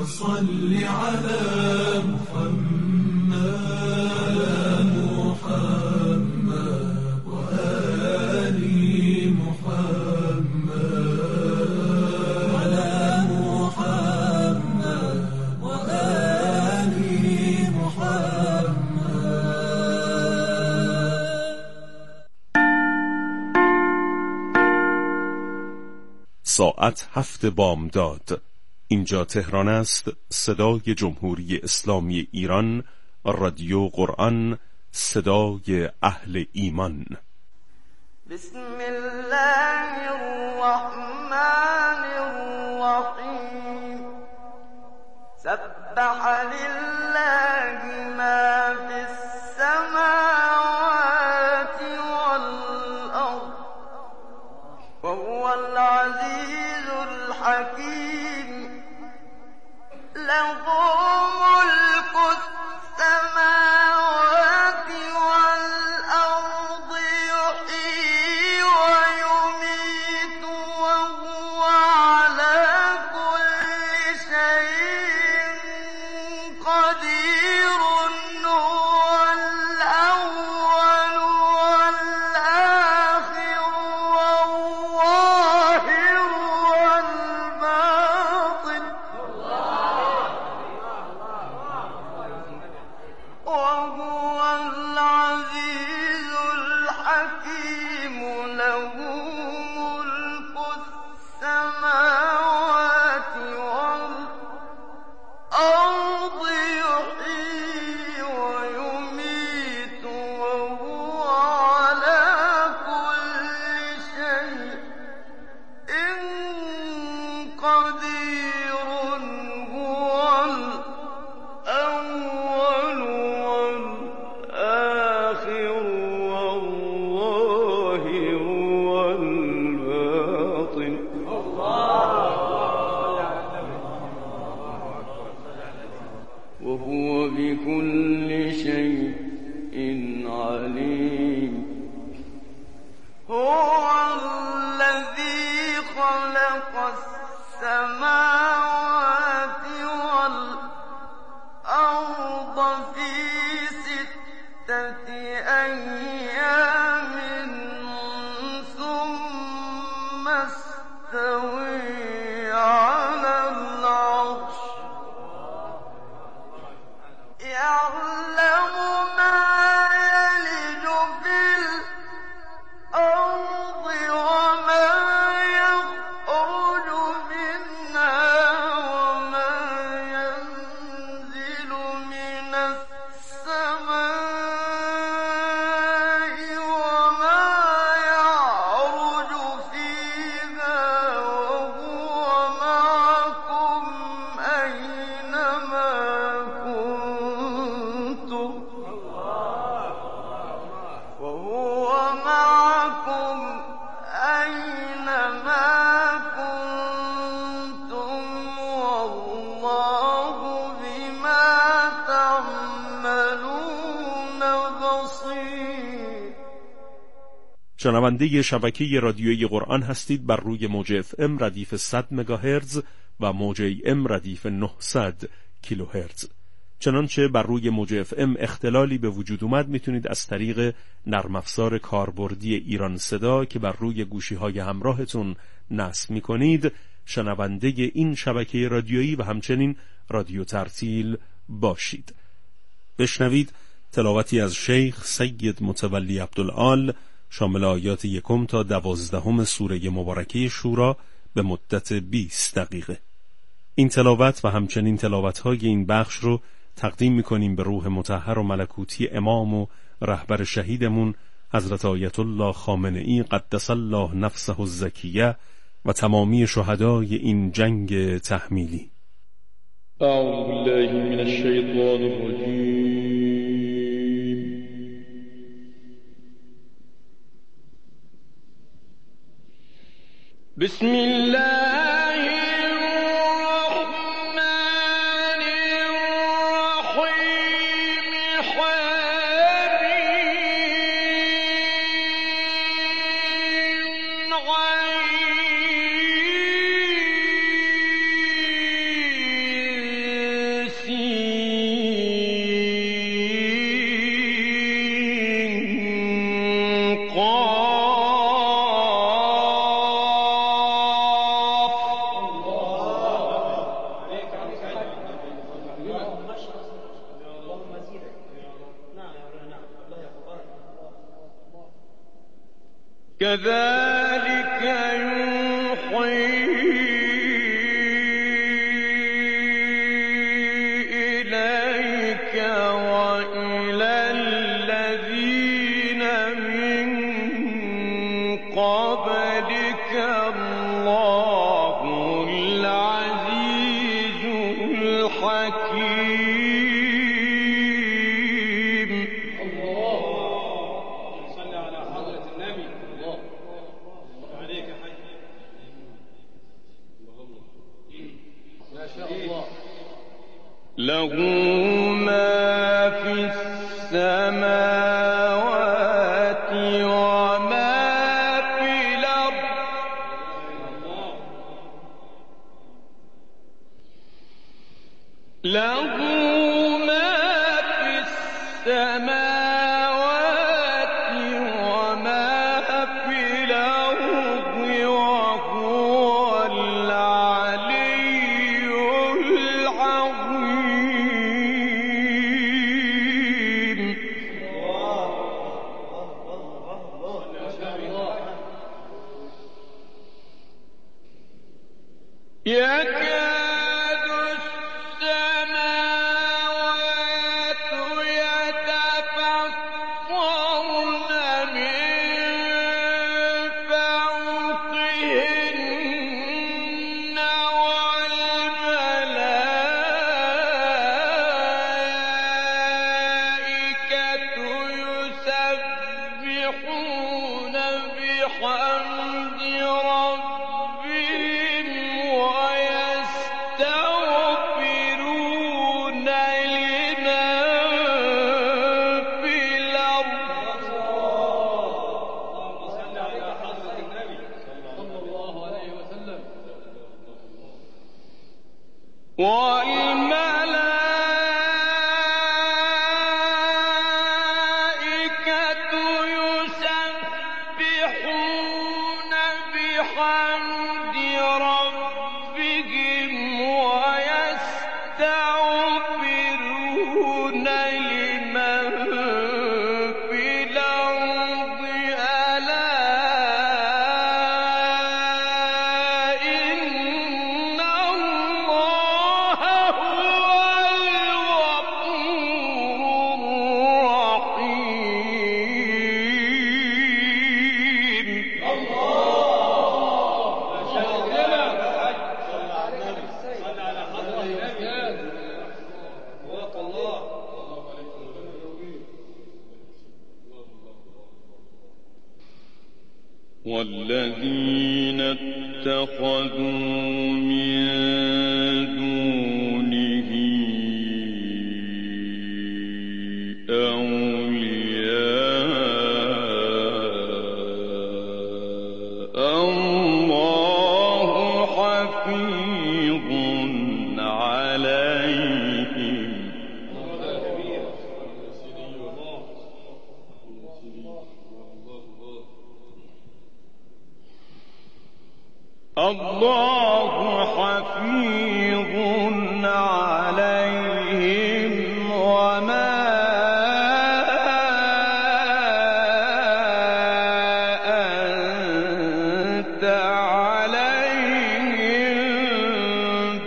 صل على محمد وآل محمد وعلى محمد وآل محمد. ساعت 7 بامداد. اینجا تهران است. صدای جمهوری اسلامی ایران، رادیو قرآن، صدای اهل ایمان. بسم الله الرحمن الرحیم. سبح لله ما فی السماوات والأرض وهو العزیز الحکیم. له ملك السماوات والأرض يحيي ويميت وهو على كل شيء قدير. هو الأول والآخر والظاهر والباطن وهو العزيز الحكيم. له ملك السماوات والأرض يحيي ويميت وهو على كل شيء قدير. هو الأول والآخر والظاهر والباطن وهو بكل شيء عليم. هو الذي خلق السماوات والأرض في 6 أيام ثم استوى على العرش. يعلم ما يلج في الأرض وما يخرج منها وما ينزل من السماء وما يعرج فيها وهو معكم أينما كنتم وهو معكم أينما كنتم والله بما تعملون بصير. شنونده شبکه رادیویی قرآن هستید بر روی موج FM ردیف 100 مگاهرتز و موج AM ردیف 900 کیلوهرتز. چنانچه بر روی موج FM اختلالی به وجود اومد، میتونید از طریق نرم افزار کاربردی ایران صدا که بر روی گوشی‌های همراهتون نصب میکنید شنونده این شبکه رادیویی و همچنین رادیو ترتیل باشید. بشنوید تلاوتی از شیخ سید متولی عبدالعال شامل آیات 1 تا 12 سوره مبارکه شورا به مدت 20 دقیقه. این تلاوت و همچنین تلاوت‌های این بخش رو تقدیم می‌کنیم به روح مطهر و ملکوتی امام و رهبر شهیدمون حضرت آیت الله خامنه‌ای قدس الله نفسه الزکیه و تمامی شهدای این جنگ تحمیلی. اعوذ بالله من الشیطان الرجیم. بسم الله الرحمن الرحیم. حمیم كذلك يوحي إليك وإلى الذين من قبلك الله العزيز الحكيم. الله صل على حضرة النبي. الله عليك يا حاج. ما شاء الله. له ما في السماوات وما في الأرض. له ما في السماوات وما في الأرض وهو العلي العظيم. يكاد السماوات يتفطرن من فوقهن والملائكة يسبحون بحمد ربهم ويستغفرون لمن في الأرض. اللهم صل على حضرة النبي صلى الله عليه وسلم. والملائكة يسبحون بحمد ربهم ويستغفرون لمن في الأرض ألا إن الله هو الغفور الرحيم. ما شاء الله. صل على النبي. صل على حضرة النبي. وفق الله. والذين اتخذوا من دونه أولياء الله حفيظ عليهم. الله حفيظ عليهم وما أنت عليهم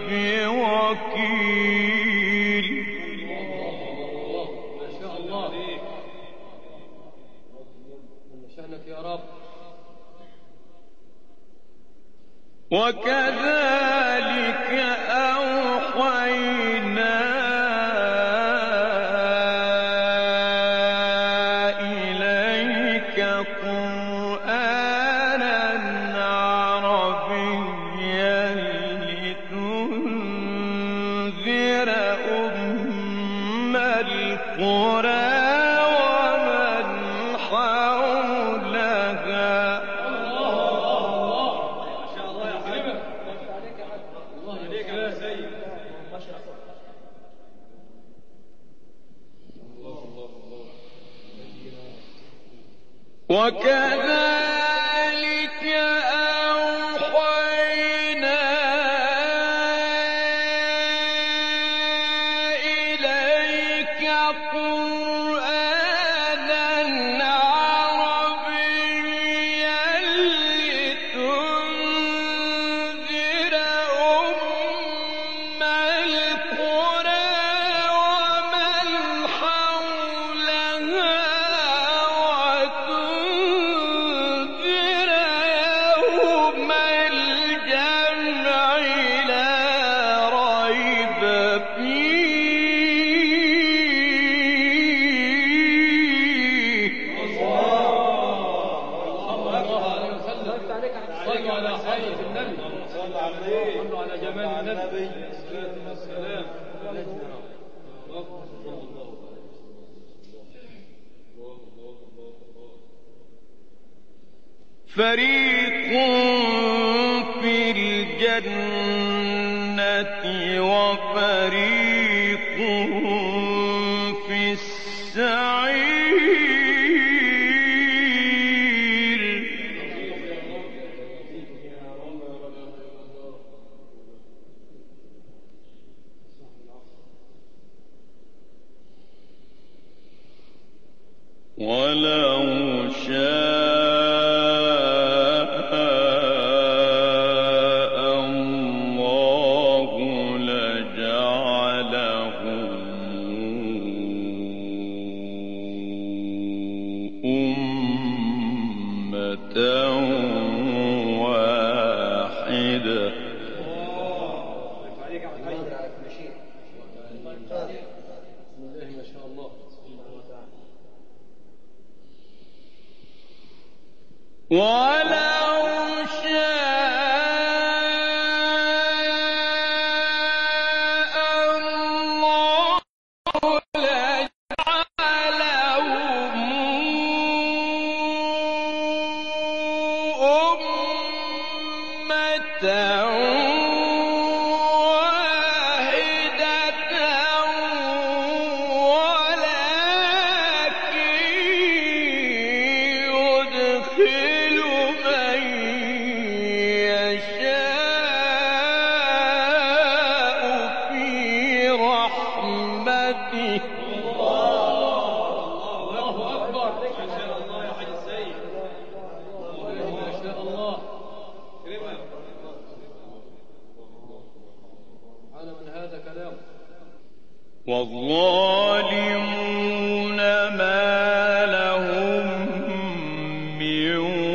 بوكيل. ما شاء الله. شأنك يا رب. وكذلك أوحينا إليك قرآنا عربيا لتنذر أم القرى ومن حولها. وكذلك أوحينا إليك قرآنا عربيا فيه صلوا على حضرة النبي، صلوا على جمال النبي. السلام. فريق في الجنة وفريق في السعير. ولو شاء الله لجعلهم أمة واحدة. ولو شاء الله لجعلهم أمة واحدة ولكن يدخل من يشاء في رحمته. الله أكبر. ما شاء الله يا حاج السيد. ما شاء الله. كريمة. على من هذا كلام. والظالمون ما لهم من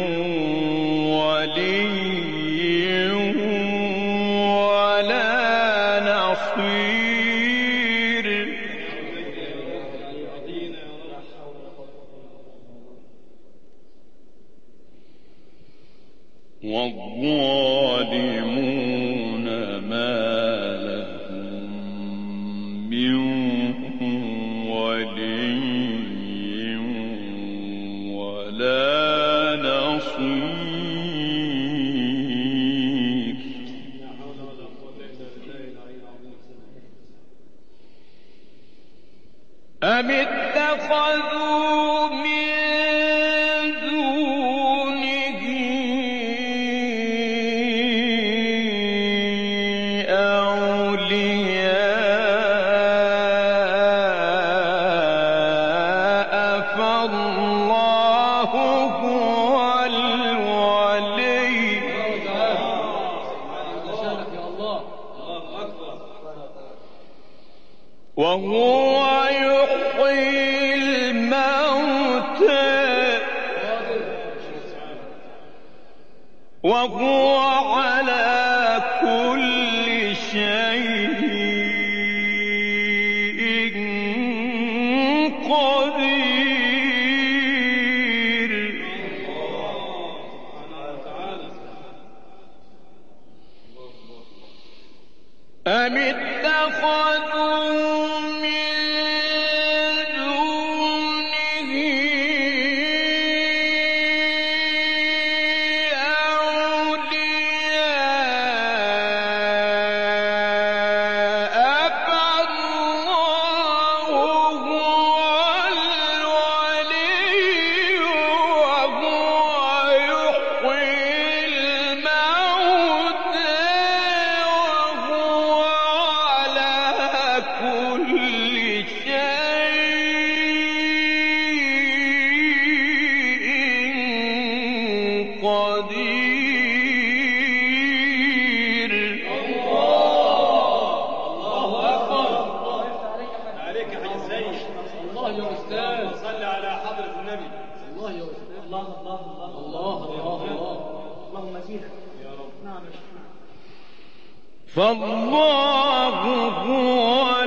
ولي ولا نصير. والظالمون ما لهم من ولي ولا نصير. أم اتخذوا من دونه أولياء فالله هو الولي. شانك يا الله. الله أكبر. وهو يحيي الموتى وهو على كل شيء قدير. أم اتخذوا من دونه أولياء فالله هو الولي وهو يحيي الموتى وهو على كل شيء قدير. الله أكبر. عليك يا حاج السيد. الله يا أستاذ. صل على حضرة النبي. الله يا أستاذ. الله الله الله الله الله الله. اللهم زينك يا رب. نعم. فالله هو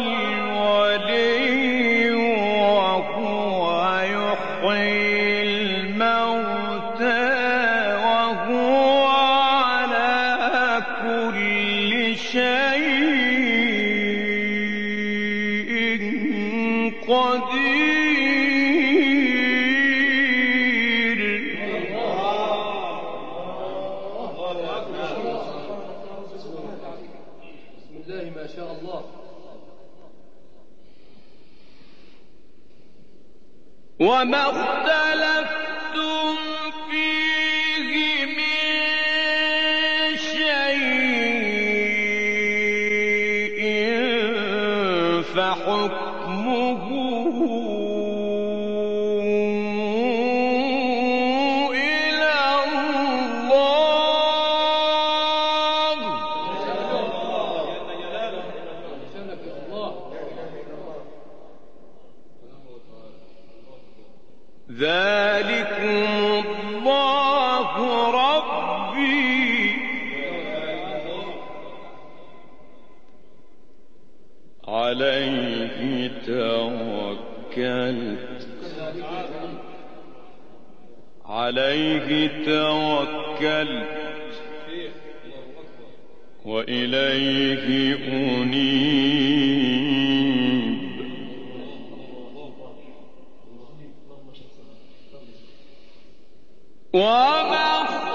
قدير. بسم الله ما شاء الله. وما اختلفتم فيه من شيء فحكمه إلى الله. شانك يا الله. ذلكم الله ربي عليه توكلت وإليه أنيب. وما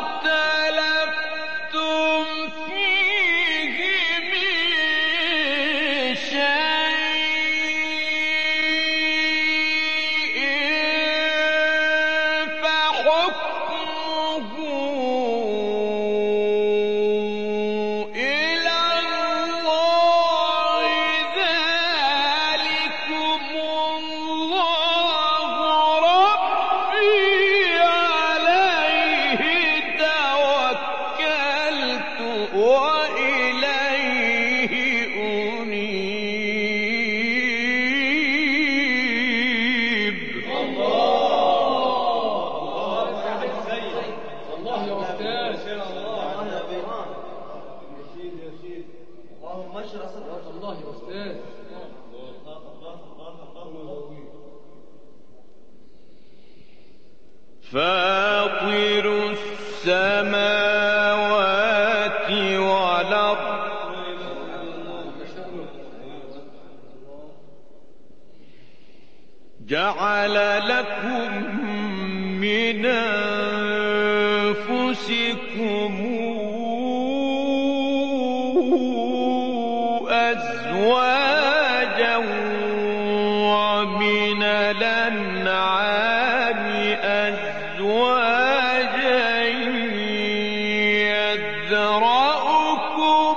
اختلفتم فيه من شيء فحكمه إلى الله. ذلكم الله ربي عليه توكلت وإليه أنيب. الله يا أستاذ. اللهم اشرح صدرك. الله يا أستاذ. فاطر السماوات والأرض جعل لكم من أنفسكم أزواجا ومن الأنعام أزواجا يذرأكم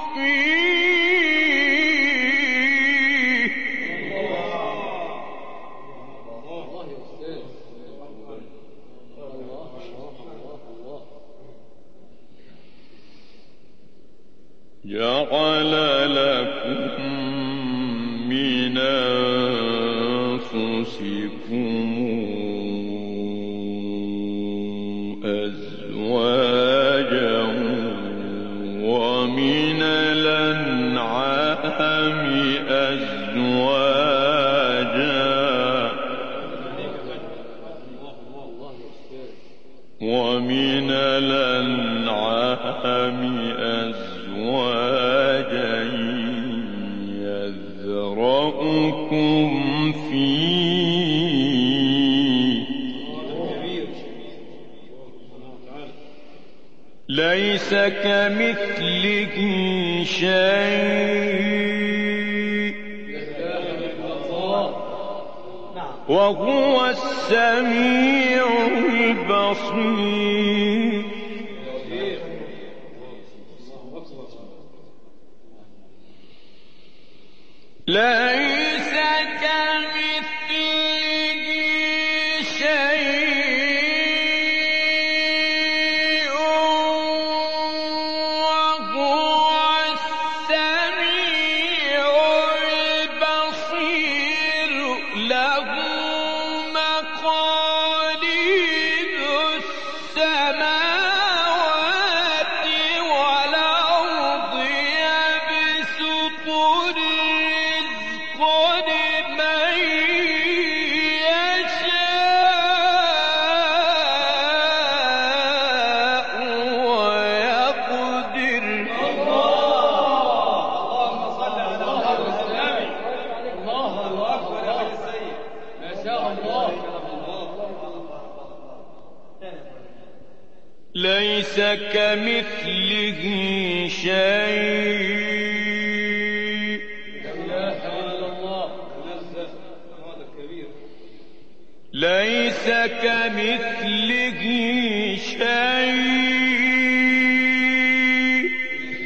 فيه. الله يا أستاذ. الله. جعل لكم من أنفسكم أزواجا ومن الأنعام أزواجا يذرأكم فيه. ليس كمثله شيء وهو السميع البصير. ليس كمثله شيء وهو السميع البصير. له مقاليد السماوات والأرض يبسط الرزق ليس كمثله شيء ليس كمثله شيء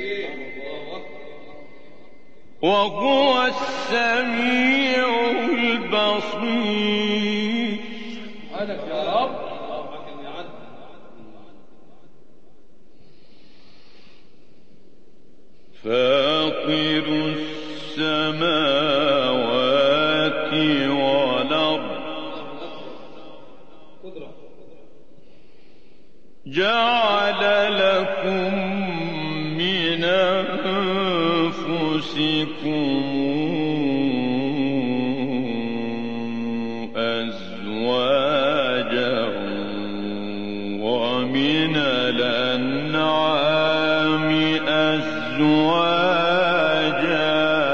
وهو السميع البصير. سبحانك يا رب. فاطر السماوات والأرض جعل لكم من أنفسكم أزواجا ومن الأنعام أزواجا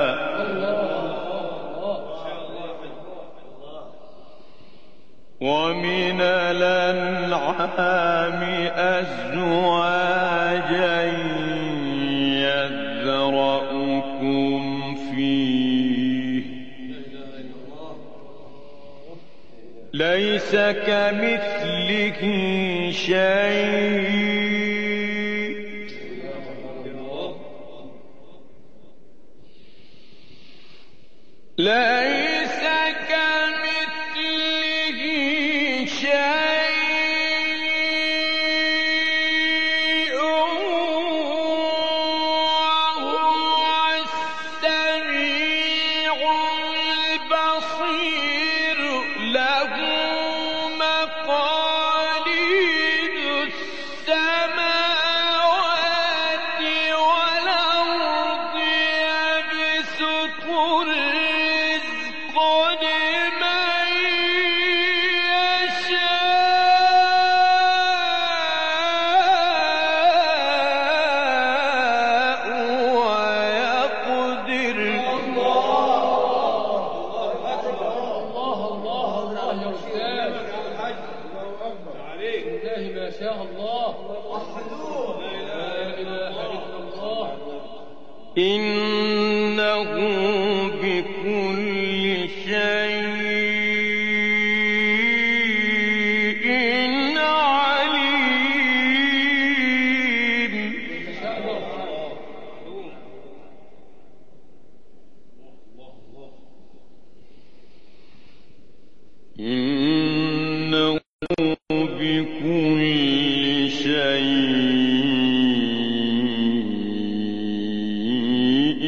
ومن الأنعام أزواجا يذرأكم فيه ليس كمثله شيء ليس كمثله شيء وهو السميع البصير. له مقاليد السماوات والأرض يبسط الرزق لمن يشاء ويقدر. الله يا أستاذ. بالله ما شاء الله. لا إله إلا الله. إنه بكل شيء عليم. إنه بكل شيء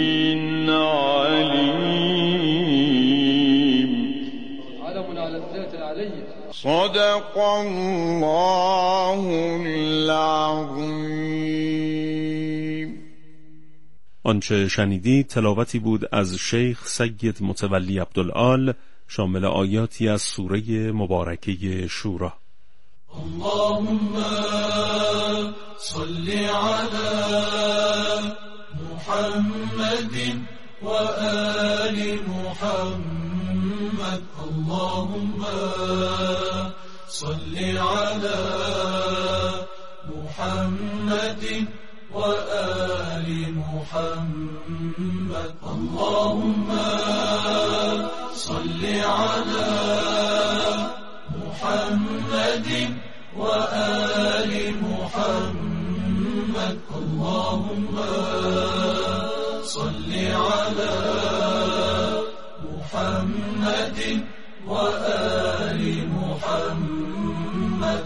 عليم. علم على الذات العلية. صدق الله العظیم. آنچه شنیدید تلاوتی بود از شیخ سید متولی عبدالآل شامل آیاتی از سوره مبارکه شورا. اللهم صل على محمد وآل محمد. اللهم صل على محمد وآل محمد. اللهم صل على محمد وآل محمد. اللهم صل على محمد وآل محمد.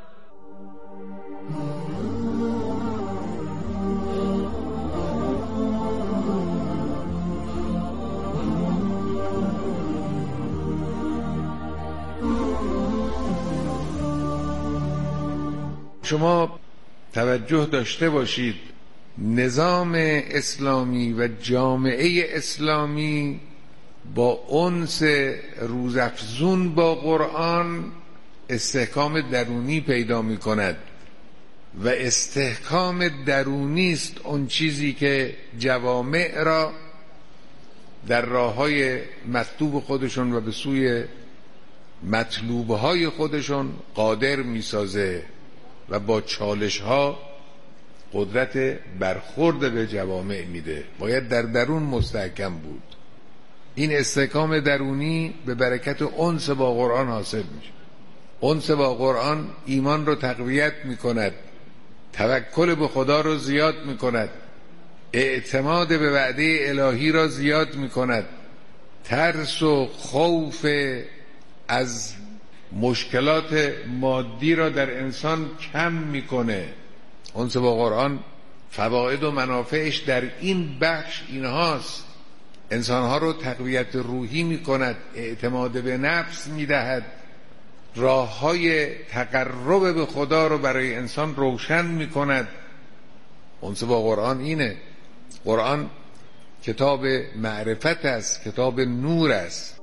شما توجه داشته باشید نظام اسلامی و جامعه اسلامی با انس روزافزون با قرآن استحکام درونی پیدا می کند و استحکام درونی است اون چیزی که جوامع را در راه‌های مطلوب خودشون و به سوی مطلوبهای خودشون قادر میسازه. و با چالش ها قدرت برخورد به جوامع میده. باید در درون مستحکم بود. این استحکام درونی به برکت انس با قرآن حاصل میشه. انس با قرآن ایمان رو تقویت میکند، توکل به خدا رو زیاد میکند، اعتماد به وعده الهی را زیاد میکند، ترس و خوف از مشکلات مادی را در انسان کم میکنه. انس با قرآن فواید و منافعش در این بخش اینهاست: انسانها رو تقویت روحی میکند، اعتماد به نفس میدهد، راه های تقرب به خدا رو برای انسان روشن میکند. انس با قرآن اینه. قرآن کتاب معرفت است، کتاب نور است.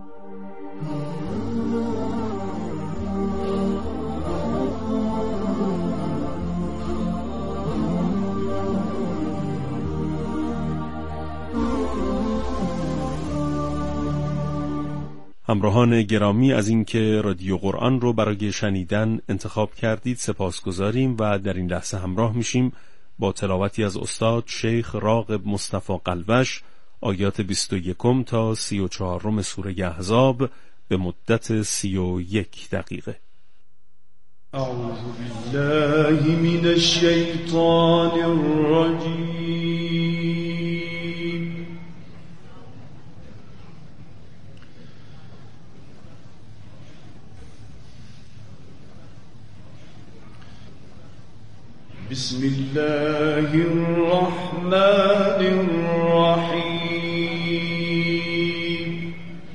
همراهان گرامی از اینکه رادیو قرآن رو برای شنیدن انتخاب کردید سپاسگزاریم و در این لحظه همراه میشیم با تلاوتی از استاد شیخ راغب مصطفی قلوش آیات 21 تا 34 سوره احزاب به مدت 31 دقیقه. اعوذ بالله من الشیطان الرجیم. بسم الله الرحمن الرحيم.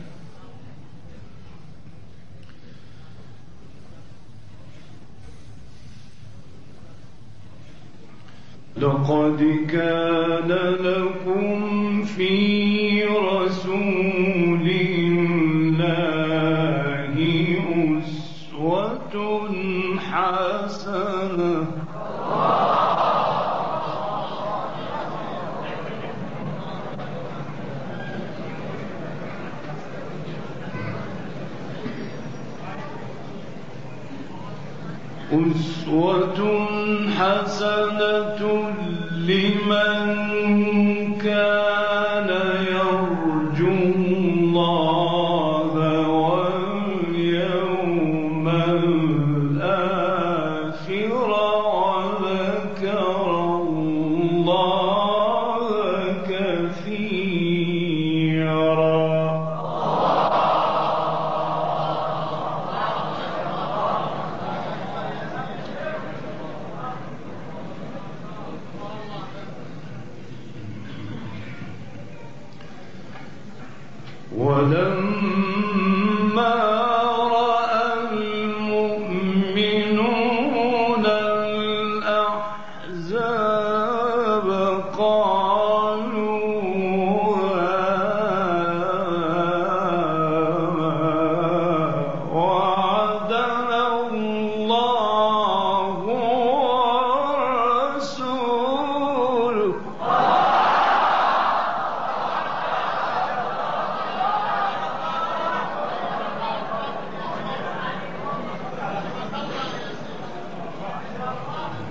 لقد كان لكم في رسول الله أسوة حسنة. أسوة حسنة لمن كان يرجو الله واليوم الآخر وذكر الله كثيرا. ولما رأى المؤمنون الأحزاب قالوا وعدنا الله ورسوله.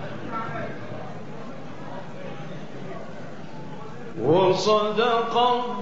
وصدق